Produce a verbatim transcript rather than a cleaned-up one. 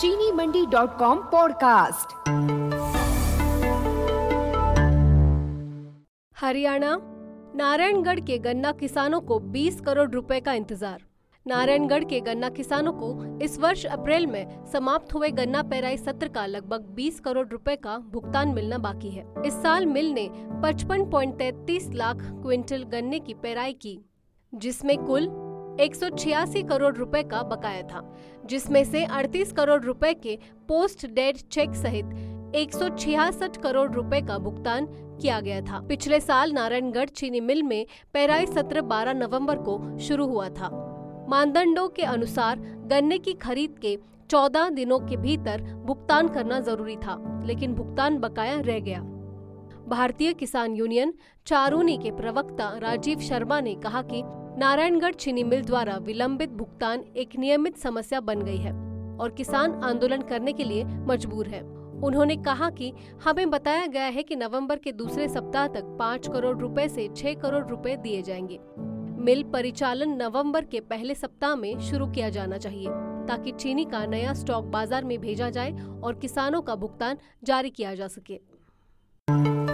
चीनी Mandi dot com podcast. Haryana, Narayangarh के गन्ना किसानों को बीस करोड़ रुपए का इंतजार। नारायणगढ़ के गन्ना किसानों को इस वर्ष अप्रैल में समाप्त हुए गन्ना पेराई सत्र का लगभग बीस करोड़ रुपए का भुगतान मिलना बाकी है। इस साल मिल ने पचपन पॉइंट तैंतीस लाख क्विंटल गन्ने की पेराई की, जिसमें कुल एक सौ छियासी करोड़ रुपए का बकाया था, जिसमें से अड़तीस करोड़ रुपए के पोस्ट डेड चेक सहित एक सौ छियासठ करोड़ रुपए का भुगतान किया गया था। पिछले साल नारायणगढ़ चीनी मिल में पेराई सत्र बारह नवंबर को शुरू हुआ था। मानदंडों के अनुसार गन्ने की खरीद के चौदह दिनों के भीतर भुगतान करना जरूरी था, लेकिन भुगतान बकाया रह गया। भारतीय किसान यूनियन चारूनी के प्रवक्ता राजीव शर्मा ने कहा कि नारायणगढ़ चीनी मिल द्वारा विलंबित भुगतान एक नियमित समस्या बन गई है और किसान आंदोलन करने के लिए मजबूर है। उन्होंने कहा कि हमें बताया गया है कि नवंबर के दूसरे सप्ताह तक पाँच करोड़ रुपए से छह करोड़ रुपए दिए जाएंगे। मिल परिचालन नवंबर के पहले सप्ताह में शुरू किया जाना चाहिए, ताकि चीनी का नया स्टॉक बाजार में भेजा जाए और किसानों का भुगतान जारी किया जा सके।